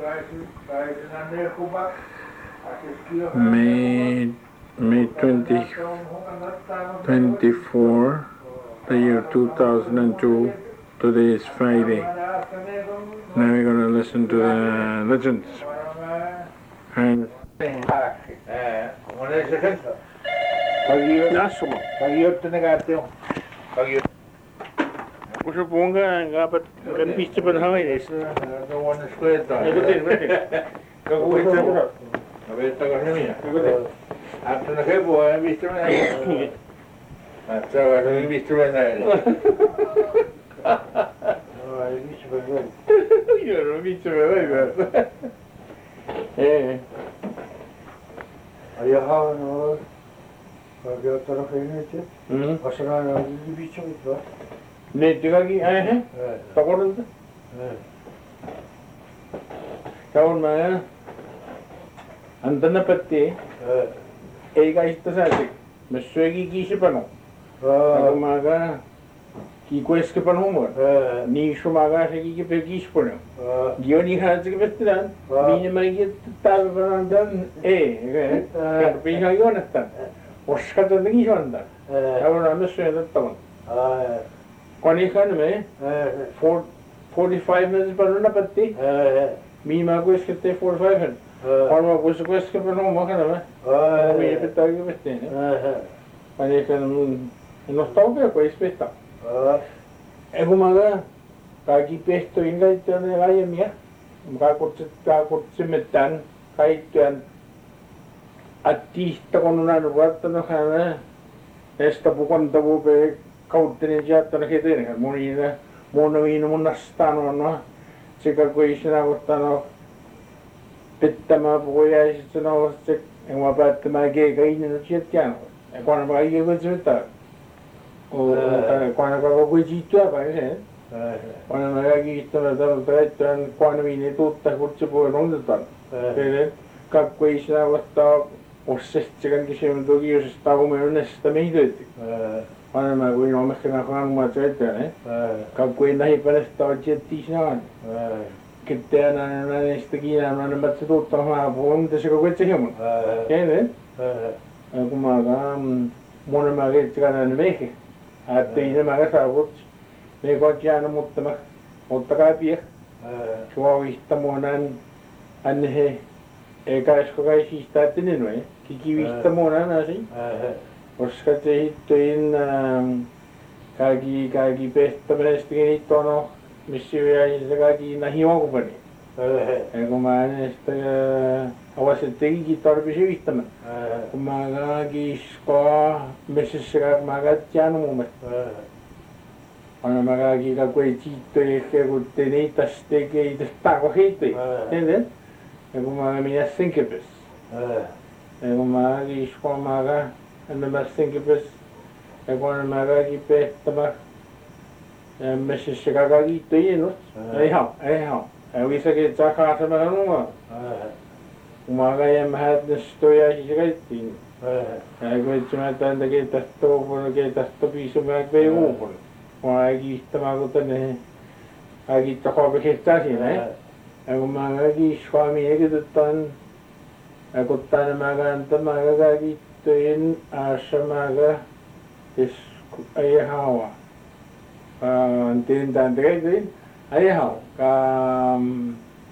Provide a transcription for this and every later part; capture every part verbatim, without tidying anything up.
May May twentieth, twenty-four, the year two thousand two. Today is Friday. Now we're going to listen to the legends. And Muszę ponga ngapat kan piste pan hangay des. No one is square down. Ikutin, ikutin. Kakuha ito mo. Nabenta ka niya. Ikutin. After na kayo po, ay piste man ay. At sa wala yung piste man ay. Ay, piste man ay. Yun, piste man ay. Eh. Ayaw no. Kaya tara kayo nito. Hmm. Asara na yung piste man ito. Ne tigagi आए हैं पकड़ लेते काउन में अंदर न पत्ते एक आइस्ता साथे मैं स्वेगी किसे पनो अगर मागा की कोई इसके पनो मर नीशु मागा से की के पे किस पनो जियो नी खाने से के पत्ते दान मीने में ये ताल बनान दान ए क्या पे ही खायो ना तान उसका तो नहीं जानता अब ना मैं स्वेगी तवन Kani khan में forty-five minutes पर ना पत्ती मी माँ को इसके ते forty-five है और माँ को इसको इसके पर ना मखना में मेरे पे ताकि बचते हैं कनी khan no está ok कोई स्पेस था एगो माँगा काकी पेस्ट तो इनका इतना नहीं मिया का कुछ का कुछ मिट्टन का इतना artista con una nuova no खाना esta bukan tabu पे kautinen sieltä ne ketään monina monoina monastano no sekä kuin sinä ottanut pitämään puhuja sitten no se en mä päättämään keika inne sieltä jäänyt ja kun mä ei voi sitä o kun mä koko kuitua päin sen kun mä kävin sitten tällä että kun minä tuutta kutsu puhuin onnetaan teille kaikki sinä ottaa ossettikan kysymään toki jos sitä on näistä meitä Ana mä kuin on mekana kan mä tätä ne. Kaikki näin päästä otettiin sinään. Ketään näin näistä kiinaa näin mä tuttua mä puhun tässä koko itse hieman. Kenen? Kun mä kan monen mä ketään näin meke. Että inä mä saavut. Me kotiaan mutta mä mutta kai pie. Tuo vihta monen anne he eikä esko kai siistä että niin vai. Kiki vihta monen asi. Koska te hittoin kaikki kaikki pehtämistäkin hittono missä vielä se kaikki nahi onkupani. Ja kun mä näistä avastettiin tarvitsi yhtämään. Kun mä kaikki skoa missä se kaikki mä katsoin muumet. Anna mä kaikki kaikki hittoin ehkä kun te niitä tekee tako hittoin. Tiedät? Ja kun mä minä sen kepes. Ja kun mä kaikki skoa mä en mä senkin pes ja kun mä kaikki pehtämä ja missä se kaikki toinut ei haa ei haa ja visakin takaa sama nuo kun mä käyn mä hätän stoja siis kaikkiin ja kun mä tän tekee tästä tuolla tekee tästä piisu mä vei uupun kun mä kiittämä kun tänne kaikki takaa pekestää siinä ja kun mä kaikki suomi ekitetään ja kun tänne mä käyn tämä kaikki Toin asemaga is ayahawa. Ah, tin tan tegin ayahaw. Kam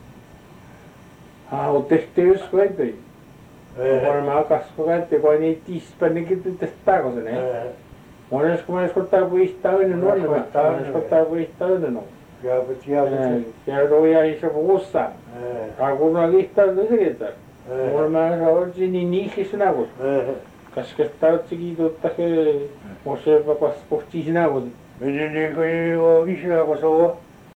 ah utehtius kuitenkin. Kun mä kasvoin, että kun ei tiispänikin testako sen. Monesko monesko tapuista ynnen on, monesko tapuista ynnen on. Ja pitäisi ja roja iso puussa. Kakuna kihtaa sekin. Mulla mä olisin niin niihissä kun. Koska tarvitsikin tuottakin, musta jopa pohtii sinä kun. Miten niin kuin ei ole isää kun se on?